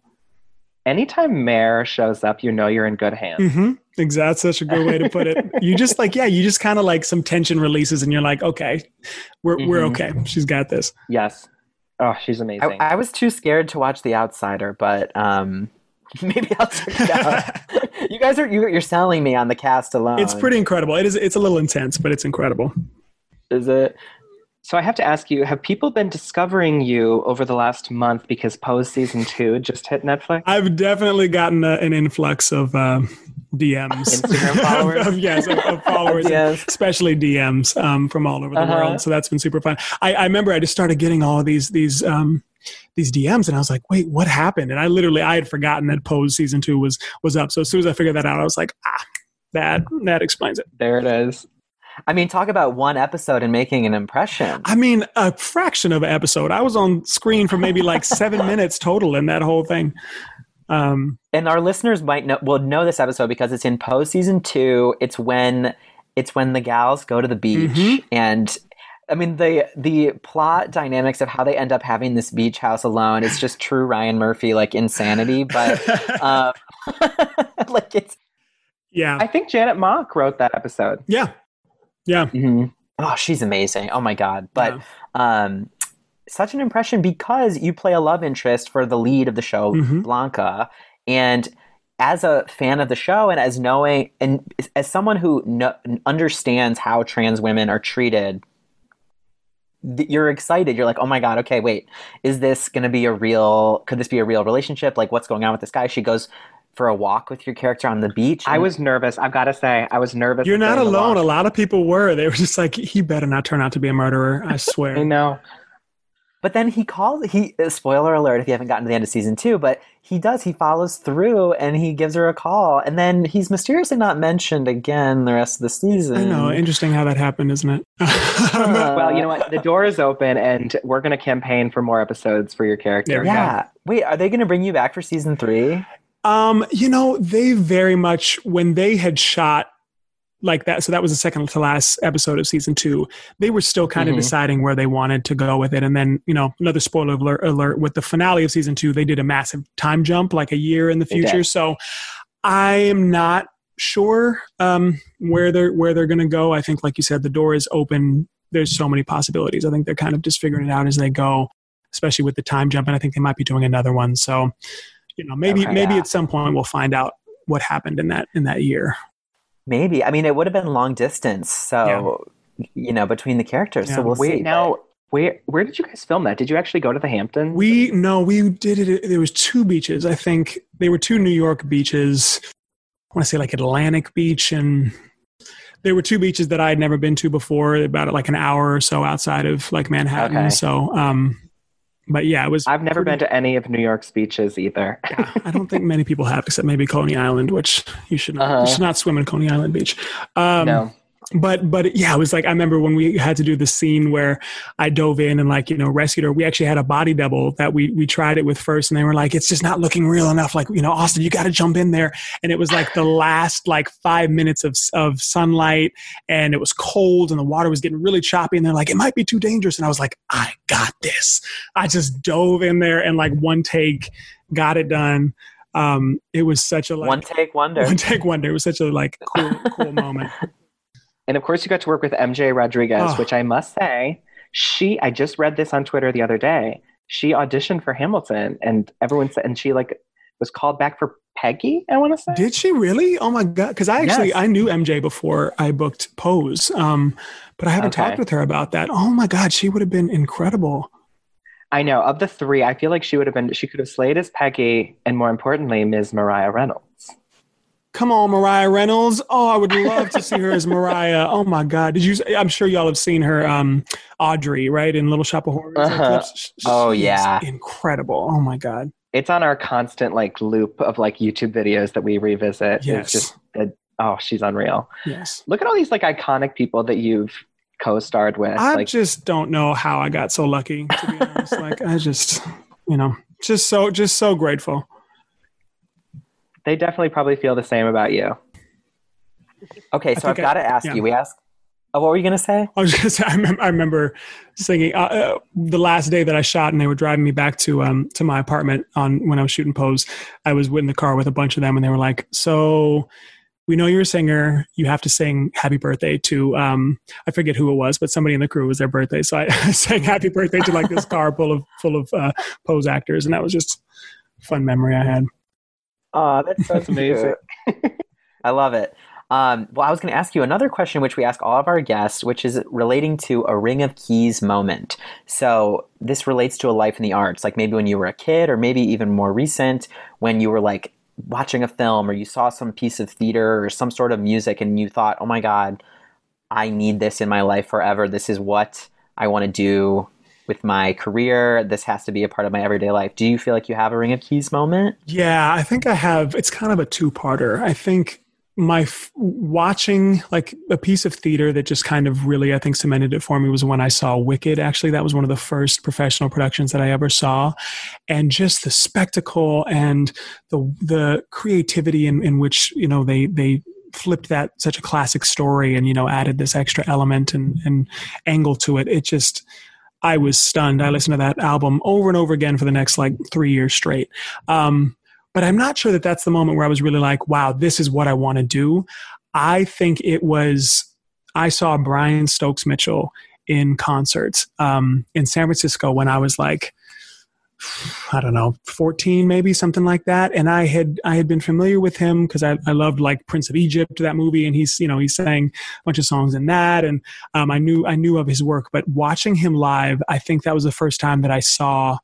Anytime Mare shows up, you know you're in good hands. Mm-hmm. Exactly. That's such a good way to put it. You just like, yeah, you just kind of like some tension releases and you're like, okay, we're, we're Mhm. okay. She's got this. Yes. Oh, she's amazing. I, I was too scared to watch The Outsider, but um, maybe I'll check it out. You guys are you, you're selling me on the cast alone. It's pretty incredible. It is, it's a little intense, but it's incredible. Is it? So I have to ask you, have people been discovering you over the last month because Pose season two just hit Netflix? I've definitely gotten a, an influx of uh, D Ms. Instagram followers? of, yes, of, of followers, Yes. and especially D Ms um, from all over the Uh-huh. world. So that's been super fun. I, I remember I just started getting all of these these um, these D Ms, and I was like, "Wait, what happened?" And I literally I had forgotten that Pose season two was was up. So as soon as I figured that out, I was like, "Ah, that that explains it." There it is. I mean, talk about one episode and making an impression. I mean, a fraction of an episode. I was on screen for maybe like seven minutes total in that whole thing. Um, And our listeners might know will know this episode because it's in Pose season two. It's when it's when the gals go to the beach, Mhm. and I mean the the plot dynamics of how they end up having this beach house alone is just true Ryan Murphy like insanity. But um, like it's yeah, I think Janet Mock wrote that episode. yeah, yeah. Mm-hmm. oh, she's amazing. Oh my god! But um, such an impression because you play a love interest for the lead of the show, Mhm. Blanca, and as a fan of the show and as knowing and as someone who kno- understands how trans women are treated, th- you're excited. You're like, oh my god, okay, wait, is this going to be a real? Could this be a real relationship? Like, what's going on with this guy? She goes for a walk with your character on the beach. I and- was nervous. I've got to say, I was nervous. You're not during the alone. A walk. lot of people were. They were just like, he better not turn out to be a murderer. I swear. I know. But then he calls, he, uh, spoiler alert if you haven't gotten to the end of season two, but he does, he follows through and he gives her a call. And then he's mysteriously not mentioned again the rest of the season. I know. Interesting how that happened, isn't it? Uh, Well, you know what? The door is open, and we're going to campaign for more episodes for your character. There we Yeah. Wait, are they going to bring you back for season three? um, you know, they very much, when they had shot like that, so that was the second to last episode of season two, they were still kind Mhm. of deciding where they wanted to go with it. And then, you know, another spoiler alert, alert with the finale of season two, they did a massive time jump, like a year in the They did. future. So I am not sure um, where they're where they're going to go. I think, like you said, the door is open. There's so many possibilities. I think they're kind of just figuring it out as they go, especially with the time jump. And I think they might be doing another one. So, you know, maybe Okay. maybe Yeah. at some point we'll find out what happened in that in that year. Maybe. I mean, it would have been long distance. So, you know, between the characters. Yeah. So we'll Wait, see. now, where where did you guys film that? Did you actually go to the Hamptons? We no, we did it. There was two beaches. I think they were two New York beaches. I want to say like Atlantic Beach, and there were two beaches that I had never been to before. About like an hour or so outside of like Manhattan. Okay. So, um, but yeah, it was. I've never pretty- been to any of New York's beaches either. Yeah, I don't think many people have, except maybe Coney Island, which you should not. Uh-huh. You should not swim in Coney Island Beach. Um, No. But but yeah, it was like I remember when we had to do the scene where I dove in and like you know rescued her. We actually had a body double that we we tried it with first, and they were like, it's just not looking real enough. Like you know, Austin, you got to jump in there. And it was like the last like five minutes of of sunlight, and it was cold, and the water was getting really choppy. And they're like, it might be too dangerous. And I was like, I got this. I just dove in there and like one take, got it done. Um, it was such a like One take wonder. one take wonder. It was such a like cool cool moment. And of course, you got to work with M J Rodriguez, Oh. which I must say, she, I just read this on Twitter the other day. She auditioned for Hamilton, and everyone said, and she like was called back for Peggy, I want to say. Did she really? Oh my God. Because I actually, Yes. I knew M J before I booked Pose, um, but I haven't Okay. talked with her about that. Oh my God, she would have been incredible. I know. Of the three, I feel like she would have been, she could have slayed as Peggy, and more importantly, Miz Mariah Reynolds. Come on, Mariah Reynolds. Oh, I would love to see her as Mariah. Oh my God. Did you, I'm sure y'all have seen her, um, Audrey, right? In Little Shop of Horrors. like, Uh-huh. clips. Sh- Oh, she's yeah. Incredible. Oh my God. It's on our constant like loop of like YouTube videos that we revisit. Yes. It's just, it, oh, she's unreal. Yes. Look at all these like iconic people that you've co-starred with. I like, just don't know how I got so lucky, to be honest. Like, I just, you know, just so, just so grateful. they definitely probably feel the same about you. Okay, I so I've think I- got to ask yeah. you. We asked. Oh, what were you gonna say? I was just, I remember, I remember singing uh, uh, the last day that I shot, and they were driving me back to um to my apartment on when I was shooting Pose. I was in the car with a bunch of them, and they were like, "So, we know you're a singer. You have to sing Happy Birthday to um I forget who it was, but somebody in the crew was their birthday. So I, I sang Happy Birthday to like this car full of full of uh, Pose actors, and that was just a fun memory I had. Oh, that's so That's amazing. cute. I love it. Um, well, I was going to ask you another question, which we ask all of our guests, which is relating to a Ring of Keys moment. So this relates to a life in the arts, like maybe when you were a kid, or maybe even more recent, when you were like watching a film, or you saw some piece of theater or some sort of music, and you thought, "Oh my God, I need this in my life forever. This is what I want to do with my career. This has to be a part of my everyday life." Do you feel like you have a Ring of Keys moment? Yeah, I think I have. It's kind of a two-parter. I think my f- watching like a piece of theater that just kind of really, I think, cemented it for me was when I saw Wicked. Actually, that was one of the first professional productions that I ever saw, and just the spectacle and the the creativity in, in which you know they they flipped that such a classic story and you know added this extra element and, and angle to it. It just I was stunned. I listened to that album over and over again for the next like three years straight. Um, But I'm not sure that that's the moment where I was really like, wow, this is what I want to do. I think it was, I saw Brian Stokes Mitchell in concert um, in San Francisco when I was like, I don't know, fourteen, maybe something like that. And I had, I had been familiar with him because I, I loved like Prince of Egypt, that movie. And he's, you know, he sang a bunch of songs in that. And um, I knew, I knew of his work, but watching him live, I think that was the first time that I saw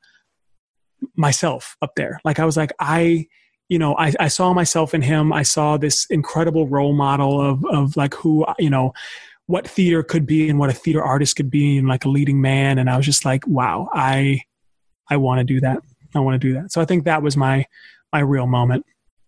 myself up there. Like I was like, I, you know, I, I saw myself in him. I saw this incredible role model of, of like who, you know, what theater could be and what a theater artist could be and like a leading man. And I was just like, wow, I, I want to do that. I want to do that. So I think that was my, my real moment.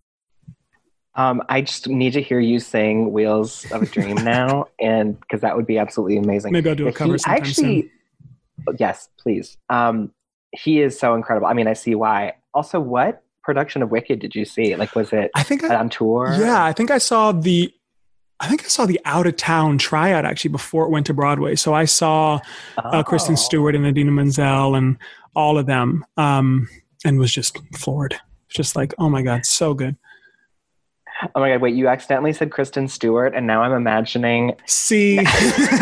Um, I just need to hear you sing Wheels of a Dream now, and because that would be absolutely amazing. Maybe I'll do a If cover he sometime actually, soon. Yes, please. Um, he is so incredible. I mean, I see why. Also, what production of Wicked did you see? Like, was it I think I, on tour? Yeah, I think I saw the I think I saw the out of town tryout actually before it went to Broadway. So I saw uh, Kristen Oh. Stewart and Idina Menzel and all of them, um, and was just floored. Just like, oh my God, so good. Oh my God, wait, you accidentally said Kristen Stewart, and now I'm imagining. See, Now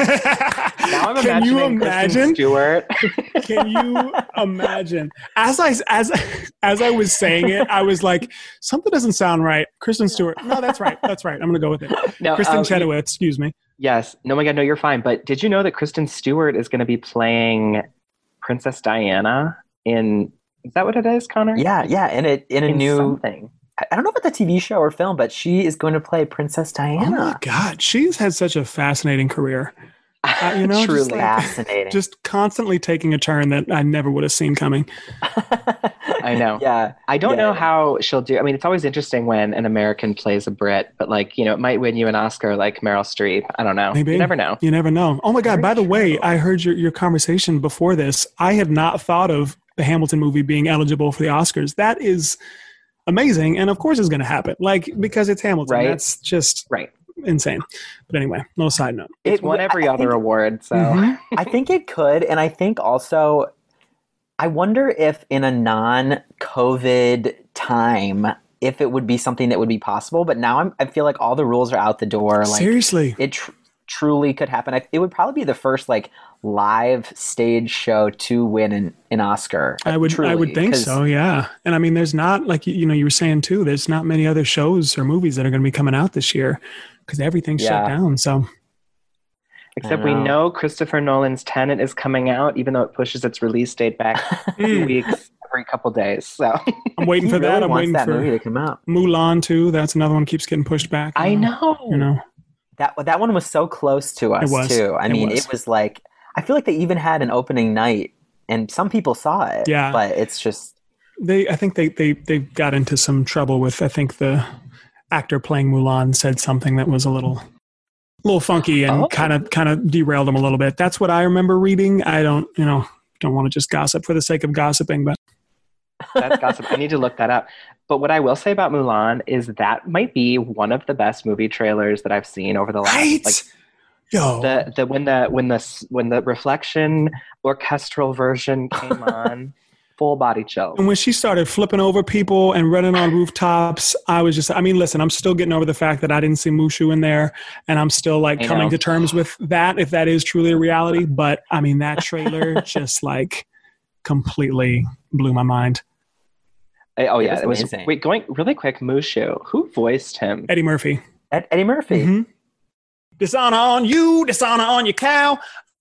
I'm can imagining you imagine? Kristen Stewart. Can you imagine? As I as as I was saying it, I was like, something doesn't sound right. Kristen Stewart. No, that's right. That's right. I'm going to go with it. No, Kristen um, Chenoweth. Excuse me. Yes. No, my God, no, you're fine. But did you know that Kristen Stewart is going to be playing Princess Diana in? Is that what it is, Connor? Yeah, yeah, in a in a In new. something. I I don't know about the T V show or film, but she is going to play Princess Oh my Diana. God, she's had such a fascinating career. Uh, you know, just Truly. like- Fascinating. Just constantly taking a turn that I never would have seen coming. I know. Yeah, I don't yeah. know how she'll do. I mean, it's always interesting when an American plays a Brit, but like, you know, it might win you an Oscar like Meryl Streep. I don't know. Maybe. You never know. You never know. Oh my God, Very by the way, true. I heard your, your conversation before this. I had not thought of the Hamilton movie being eligible for the Oscars. That is amazing. And of course it's going to happen. Like, because it's Hamilton. Right. That's just Right. insane. But anyway, little side note. It's It- won every I other think- award. So Mhm. I think it could, and I think also, I wonder if in a non-COVID time, if it would be something that would be possible. But now I'm, I feel like all the rules are out the door. Like Seriously. it tr- truly could happen. I, it would probably be the first like live stage show to win an, an Oscar. I would truly, I would think 'cause- so, yeah. And I mean, there's not like you know you were saying too. There's not many other shows or movies that are going to be coming out this year because everything's Yeah. shut down. So Except I we know. know Christopher Nolan's Tenet is coming out, even though it pushes its release date back two weeks every couple days. So I'm waiting He for really that. I'm wants waiting that for movie to come out. Mulan too. That's another one keeps getting pushed back. I know. You know. That that one was so close to us It was. too. I It mean, was. it was like I feel like they even had an opening night, and some people saw it. Yeah. but it's just They, I think they, they, they got into some trouble with, I think the actor playing Mulan said something that was a little, a little funky and Oh. kind of, kind of derailed him a little bit. That's what I remember reading. I don't, you know, don't want to just gossip for the sake of gossiping, but That's gossip. I need to look that up. But what I will say about Mulan is that might be one of the best movie trailers that I've seen over the last right. like Yo, the the when the when the when the Reflection orchestral version came on, full body chill. and when she started flipping over people and running on rooftops, I was just, I mean, listen, I'm still getting over the fact that I didn't see Mushu in there. And I'm still like I coming know. to terms with that, if that is truly a reality. But I mean, that trailer just like completely blew my mind. I- oh It yeah, was it was. amazing. Wait, going really quick. Mushu, who voiced him? Eddie Murphy. Ed, Eddie Murphy. Mhm. Dishonor on you, dishonor on your cow.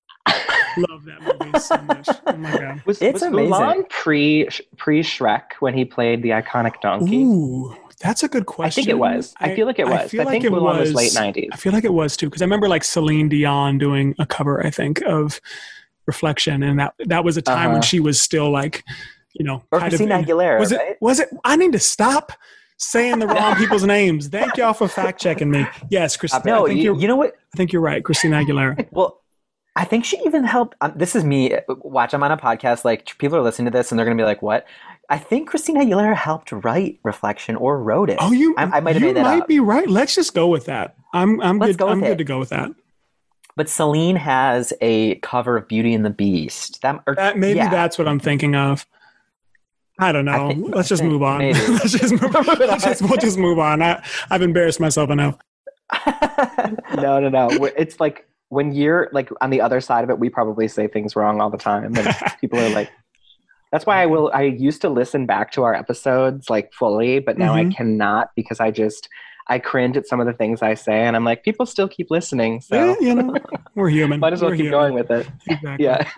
Love that movie so much. Oh my god. Was, It's was amazing. Mulan pre pre Shrek when he played the iconic donkey? Ooh, that's a good question. I think it was. I feel like it was. I, think Mulan was late nineties. I feel like it was too, because I remember like Celine Dion doing a cover, I think, of Reflection, and that that was a time Uh-huh. when she was still like, you know, Or kind of Christina in- Aguilera, Was it? right? Was it? I need to stop saying the wrong people's names. Thank y'all for fact checking me. Yes, Christina. No, I think you, you're. you know what? I think you're right, Christina Aguilera. Well, I think she even helped. Um, this is me. Watch, I'm on a podcast. Like people are listening to this, and they're going to be like, "What?" I think Christina Aguilera helped write Reflection or wrote it. Oh, you. I, I might have you made that might up. be right. Let's just go with that. I'm. I'm Let's good. go with I'm it. good to go with that. But Celine has a cover of Beauty and the Beast. That, or, That maybe yeah. that's what I'm thinking of. I don't know. I think- Let's just I think move on. maybe. let's just move. Let's just, we'll just move on. I, I've embarrassed myself enough. No, no, no. We're- It's like when you're like on the other side of it, we probably say things wrong all the time, and people are like. That's why I will. I used to listen back to our episodes like fully, but now Mhm. I cannot because I just I cringe at some of the things I say, and I'm like, people still keep listening, so Yeah, you know, we're human. might as well We're keep human. going with it. Exactly. Yeah.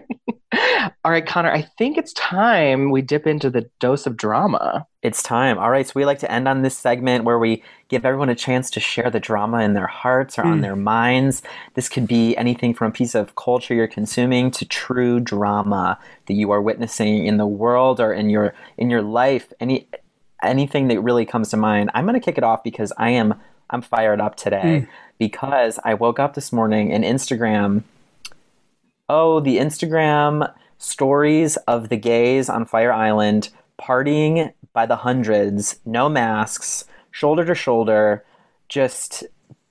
All right, Connor. I think it's time we dip into the dose of drama. It's time. All right. So we like to end on this segment where we give everyone a chance to share the drama in their hearts or on Mm. their minds. This could be anything from a piece of culture you're consuming to true drama that you are witnessing in the world or in your in your life. Any anything that really comes to mind. I'm going to kick it off because I am I'm fired up today Mm. because I woke up this morning and Instagram. Oh, the Instagram stories of the gays on Fire Island partying by the hundreds, no masks, shoulder to shoulder, just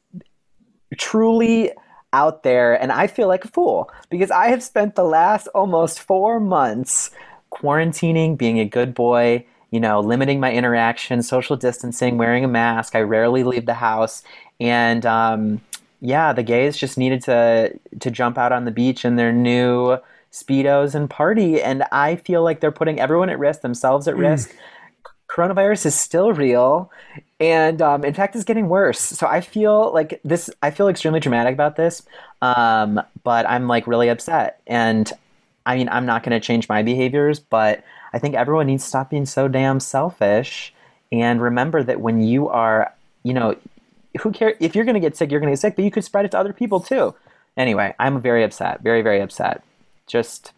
truly out there. And I feel like a fool because I have spent the last almost four months quarantining, being a good boy, you know, limiting my interaction, social distancing, wearing a mask. I rarely leave the house. And um, yeah, the gays just needed to to jump out on the beach in their new Speedos and party. And I feel like they're putting everyone at risk, themselves at Mm. risk. Coronavirus is still real. And um, in fact, it's getting worse. So I feel like this, I feel extremely dramatic about this. Um, but I'm like really upset. And I mean, I'm not going to change my behaviors, but I think everyone needs to stop being so damn selfish and remember that when you are, you know, who cares if you're going to get sick, you're going to get sick, but you could spread it to other people too. Anyway, I'm very upset, very, very upset. Just,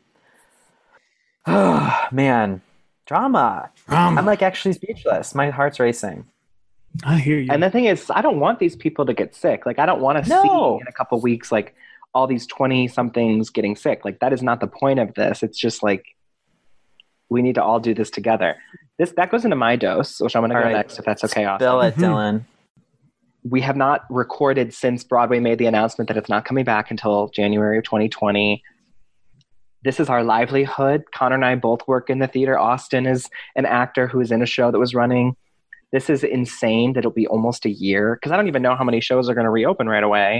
oh man, drama. Drama. I'm like actually speechless. My heart's racing. I hear you. And the thing is, I don't want these people to get sick. Like, I don't want to No. see in a couple weeks like all these twenty somethings getting sick. Like, that is not the point of this. It's just like we need to all do this together. This that goes into my dose, which I'm going to All go right. next if that's okay. Austin. Bill it, Mhm. Dylan. We have not recorded since Broadway made the announcement that it's not coming back until January of twenty twenty. This is our livelihood. Connor and I both work in the theater. Austin is an actor who is in a show that was running. This is insane that it'll be almost a year because I don't even know how many shows are going to reopen right away.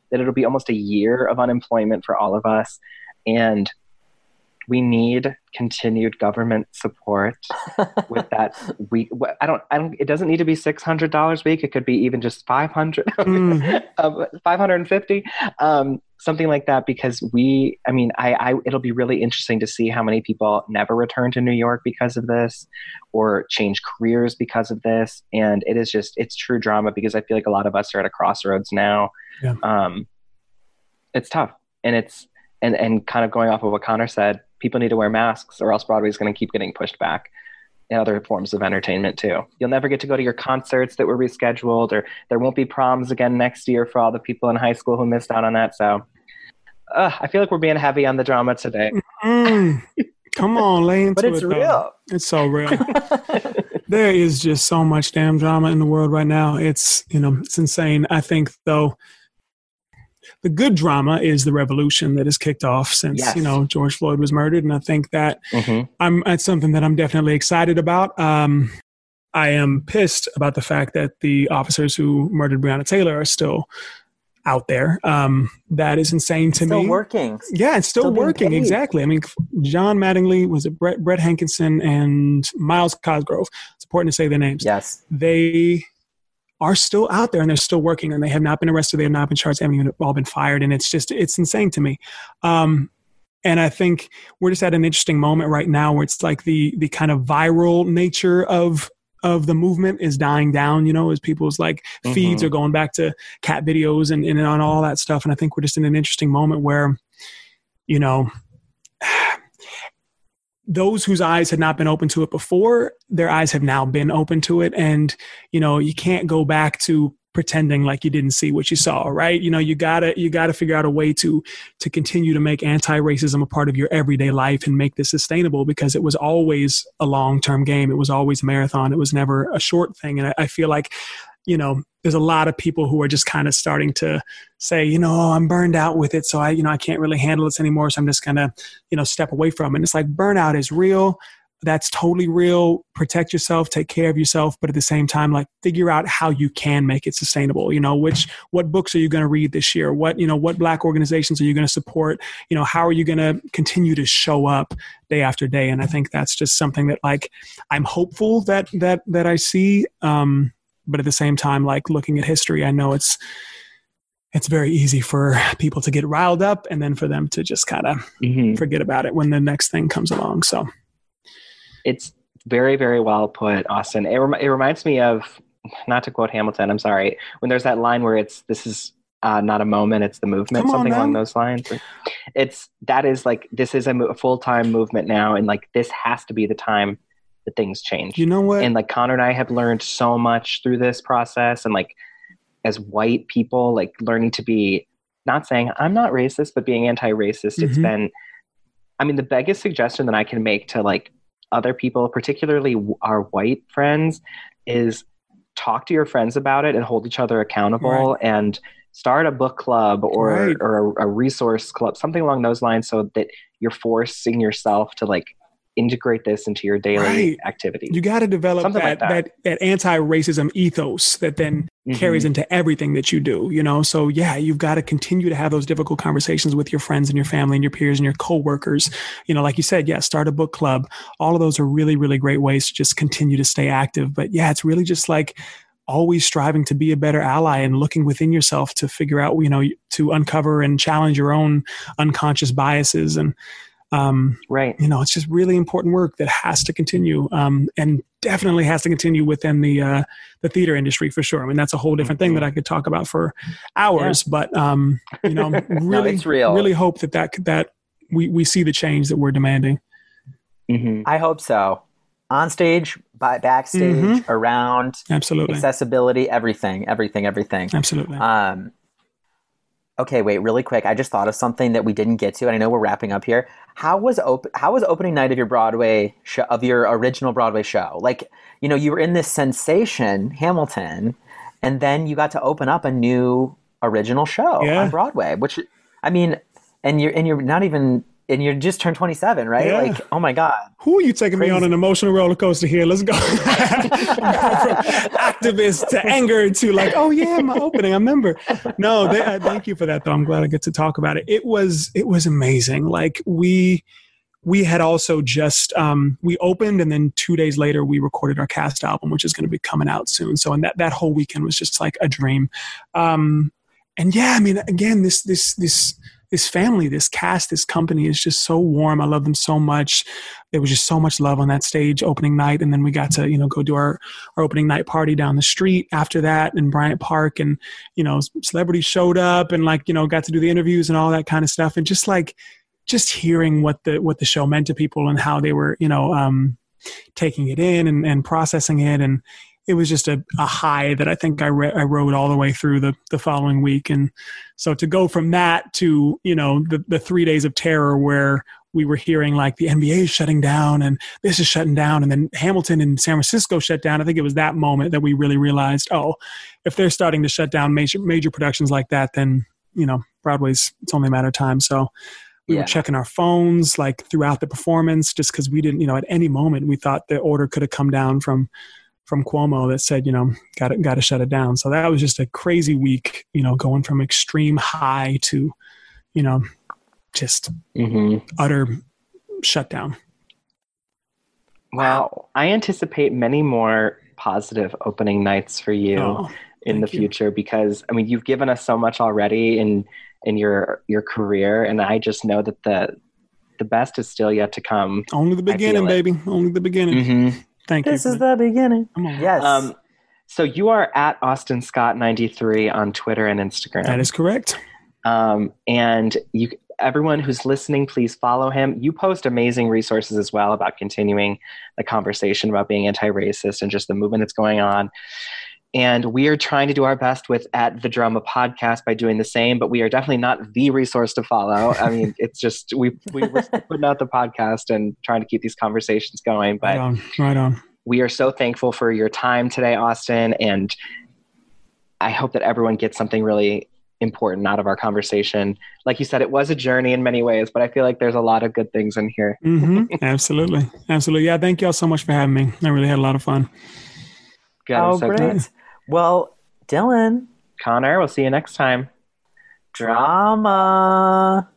that it'll be almost a year of unemployment for all of us. And we need continued government support with that. We, I don't, I don't, it doesn't need to be six hundred dollars a week. It could be even just five hundred, mm. um, five hundred fifty, um, something like that. Because we, I mean, I, I, it'll be really interesting to see how many people never return to New York because of this, or change careers because of this. And it is just, it's true drama, because I feel like a lot of us are at a crossroads now. Yeah. Um, it's tough. And it's, and, and kind of going off of what Connor said, people need to wear masks, or else Broadway is going to keep getting pushed back in other forms of entertainment too. You'll never get to go to your concerts that were rescheduled, or there won't be proms again next year for all the people in high school who missed out on that. So uh, I feel like we're being heavy on the drama today. Mm, come on, lay into but it's it, real. Though. It's so real. There is just so much damn drama in the world right now. It's, you know, it's insane. I think though, the good drama is the revolution that has kicked off since, yes. you know, George Floyd was murdered. And I think that mm-hmm. I'm, it's something that I'm definitely excited about. Um, I am pissed about the fact that the officers who murdered Breonna Taylor are still out there. Um, that is insane to still me. Still working. Yeah, it's still, still working. Exactly. I mean, John Mattingly, was it Brett, Brett Hankinson and Miles Cosgrove? It's important to say their names. Yes. They are still out there and they're still working, and they have not been arrested. They have not been charged. They haven't even all been fired. And it's just, it's insane to me. Um, and I think we're just at an interesting moment right now where it's like the, the kind of viral nature of, of the movement is dying down, you know, as people's like mm-hmm. feeds are going back to cat videos and, and on all that stuff. And I think we're just in an interesting moment where, you know, those whose eyes had not been open to it before, their eyes have now been open to it. And, you know, you can't go back to pretending like you didn't see what you saw, right? You know, you gotta, you gotta figure out a way to, to continue to make anti-racism a part of your everyday life and make this sustainable, because it was always a long-term game. It was always a marathon. It was never a short thing. And I, I feel like, you know, there's a lot of people who are just kind of starting to say, you know, oh, I'm burned out with it. So I, you know, I can't really handle this anymore. So I'm just going to, you know, step away from it. And it's like, burnout is real. That's totally real. Protect yourself, take care of yourself. But at the same time, like, figure out how you can make it sustainable. You know, which, what books are you going to read this year? What, you know, what Black organizations are you going to support? You know, how are you going to continue to show up day after day? And I think that's just something that, like, I'm hopeful that, that, that I see, um, but at the same time, like, looking at history, I know it's it's very easy for people to get riled up and then for them to just kind of mm-hmm. forget about it when the next thing comes along. So it's very, very well put, Austin. It, rem- it reminds me of, not to quote Hamilton, I'm sorry, when there's that line where it's, this is uh, not a moment, it's the movement, Come something on, along those lines. It's, that is like, this is a, mo- a full-time movement now. And like, this has to be the time that things change. You know what? And like Connor and I have learned so much through this process, and like as white people, like learning to be, not saying I'm not racist, but being anti-racist. Mm-hmm. It's been, I mean, the biggest suggestion that I can make to like other people, particularly our white friends, is talk to your friends about it and hold each other accountable, right. and start a book club or, right. or a, a resource club, something along those lines, so that you're forcing yourself to like integrate this into your daily right. activity. You got to develop that, like that. that that anti-racism ethos that then mm-hmm. carries into everything that you do, you know? So yeah, you've got to continue to have those difficult conversations with your friends and your family and your peers and your coworkers. You know, like you said, yeah, start a book club. All of those are really, really great ways to just continue to stay active. But yeah, it's really just like always striving to be a better ally and looking within yourself to figure out, you know, to uncover and challenge your own unconscious biases. And Um, right. You know, it's just really important work that has to continue, um, and definitely has to continue within the, uh, the theater industry for sure. I mean, that's a whole different thing that I could talk about for hours, yeah. but, um, you know, really, no, it's real. really hope that that, that we, we see the change that we're demanding. Mm-hmm. I hope so. On stage, by backstage, mm-hmm. around, absolutely, accessibility, everything, everything, everything. Absolutely. Um, Okay, wait, really quick. I just thought of something that we didn't get to, and I know we're wrapping up here. How was op- How was opening night of your Broadway show, of your original Broadway show? Like, you know, you were in this sensation, Hamilton, and then you got to open up a new original show yeah. on Broadway. Which, I mean, and you're and you're not even and you just turned twenty-seven, right? Yeah. Like, oh my God. Who are you taking Crazy. me on an emotional roller coaster here? Let's go. From activist to anger to like, oh yeah, my opening, I remember. No, they, uh, thank you for that though. I'm glad I get to talk about it. It was, it was amazing. Like we, we had also just, um, we opened and then two days later we recorded our cast album, which is going to be coming out soon. So, and that, that whole weekend was just like a dream. Um, and yeah, I mean, again, this, this, this, this family, this cast, this company is just so warm. I love them so much. There was just so much love on that stage opening night. And then we got to, you know, go do our, our opening night party down the street after that in Bryant Park. And, you know, celebrities showed up and like, you know, got to do the interviews and all that kind of stuff. And just like, just hearing what the, what the show meant to people and how they were, you know, um, taking it in and, and processing it. And it was just a, a high that I think I, re- I rode all the way through the, the following week. And so to go from that to, you know, the, the three days of terror where we were hearing like the N B A is shutting down and this is shutting down and then Hamilton and San Francisco shut down. I think it was that moment that we really realized, oh, if they're starting to shut down major, major productions like that, then, you know, Broadway's, it's only a matter of time. So we yeah. were checking our phones like throughout the performance just because we didn't, you know, at any moment we thought the order could have come down from from Cuomo that said, you know, got to, got to shut it down. So that was just a crazy week, you know, going from extreme high to, you know, just mm-hmm. utter shutdown. Wow. I anticipate many more positive opening nights for you oh, in the future you. because, I mean, you've given us so much already in in your your career, and I just know that the the best is still yet to come. Only the beginning, baby. Only the beginning. Mm-hmm. Thank this you. This is the beginning. Yes. Um, so you are at Austin Scott ninety-three on Twitter and Instagram. That is correct. Um, and you, everyone who's listening, please follow him. You post amazing resources as well about continuing the conversation about being anti-racist and just the movement that's going on. And we are trying to do our best with at The Drama Podcast by doing the same, but we are definitely not the resource to follow. I mean, it's just, we, we we're putting out the podcast and trying to keep these conversations going. But right on, right on. We are so thankful for your time today, Austin. And I hope that everyone gets something really important out of our conversation. Like you said, it was a journey in many ways, but I feel like there's a lot of good things in here. Mm-hmm. Absolutely. Absolutely. Yeah. Thank you all so much for having me. I really had a lot of fun. Good, oh, so great. Good. Well, Dylan. Connor, we'll see you next time. Drama.